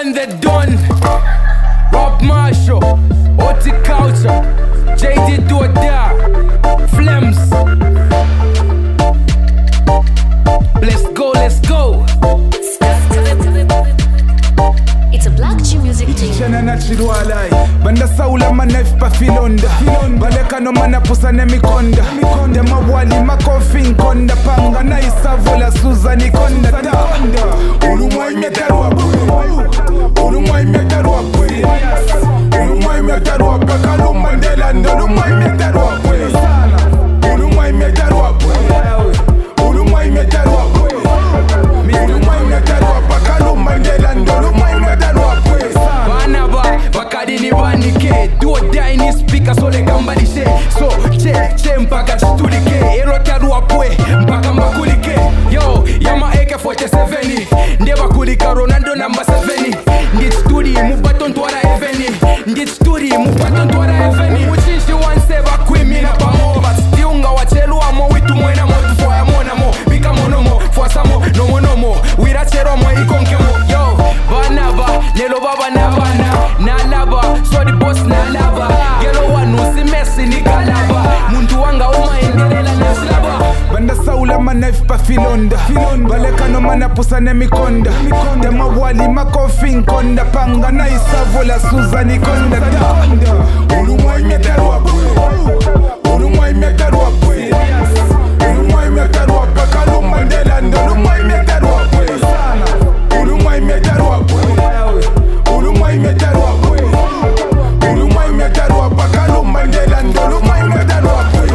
one that done. Rob Marshall, Horticulture, JD Doda, Flems. Let's go, let's go. It's a Black G music team. Ichichana na chirwalai Banda saula manef pa filonda Baleka no mana pusa ne mikonda Dema wali makofi nkonda Panga na isavola Suzani konda Ulumwa imetarwa bwe Ulumwa imetarwa bwe Ulumwa imetarwa bwe Kaluma ndela ndolumwa imetarwa bwe Ulumwa imetarwa bwe Ulumwa imetarwa bwe Ulumwa imetarwa bwe Kaluma ndela ndolumwa imetarwa bwe Banaba, bakadi ni banike Doda ini speaker so le gambalishe So, che mpaka chitulike Ero tarua pwe, mpaka mbakulike Yo, yama AK-47 Nde bakulika Ronaldo number 7 Ndit studi, mubaton twara eveni Ndit studi, mubaton twara eveni Muchinshi wanse bakwi mina bamo Bastiunga wachelu amo witu mwena mo Tufoya mona mo, bika mono mo Fwasa mo, nomo nomo Wira chero mo ikonke mo Yo, banaba, nelo baba nabana Nalaba, so the boss nalaba Gelo wanu si Messi ni kalaba Muntu wanga uma endelela neslaba Banda saula manef pa filonda Baleka no mana pusa ne mikonda Dema wali makofi nkonda Panga na isavola Suzani konda Ulumwa imetarwa bwe Ulumwa imetarwa bwe Ulumwa imetarwa bwe Kaluma ndela ndolumwa imetarwa bwe Ulumwa imetarwa bwe Ulumwa imetarwa bwe Ulumwa imetarwa bwe Kaluma ndela ndolumwa imetarwa bwe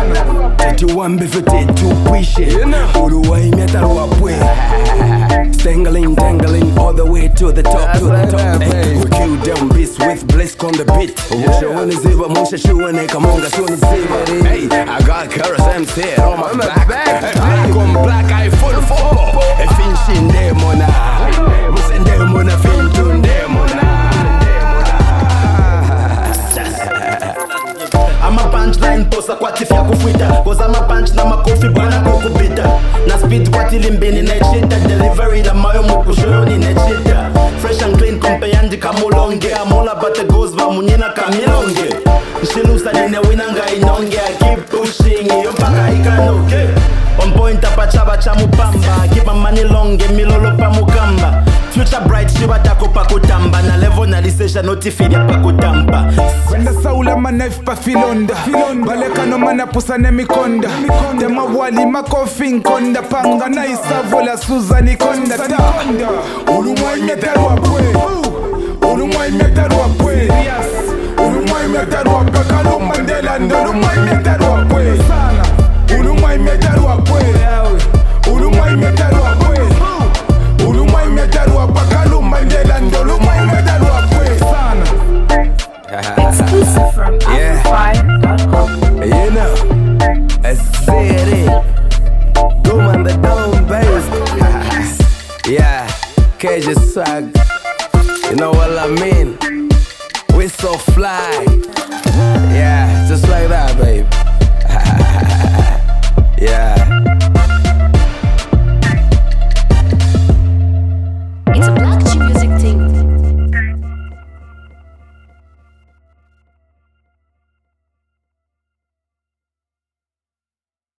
31 bifete tupishe Ulumwa imetarwa bwe Dangling, dangling all the way to the top, to the top. Hey, we kill them beasts with Blisk on the beat. Showing ziba, musha shuane, kamonga shuni ziba. Hey, I got Karas MC on my back. Black on black, I full football. A finch in demona. Musen demona, fintun demona. I'm a punchline posa kwa tifia kufwita Cause I'm a punch na makofi bwana kukubita Na speed kwa tilimbini nechita Delivery na mayo mukushoni nechita Fresh and clean kumpe yandi kamulonge Amula bate goes va munyina kamilonge Nshilusa nine winanga inonge I keep pushing iyo mpaka ikanoke On point apa chaba cha mupamba Keep my money longe milolo pa mukamba Future bright shiba tako pa kutamba Na level na lisesha notifidia pa kutampa Banda saula manef pa filonda Baleka no mana pusa ne mikonda Dema wali makofi nkonda Panga na isavola Suzani konda Ulumwa imetarwa bwe Ulumwa imetarwa bwe Ulumwa imetarwa bwe Kaluma ndela ndolumwa imetarwa bwe Ulumwa imetarwa bwe Ulumwa imetarwa bwe Ulumwa imetarwa bwe Kaluma ndela ndolumwa imetarwa bwe Exclusive from Amplify.com. You know, I said it. Go on the down bass. Yeah, cage swag. You know what I mean? We so fly. Yeah, just like that, babe. Yeah.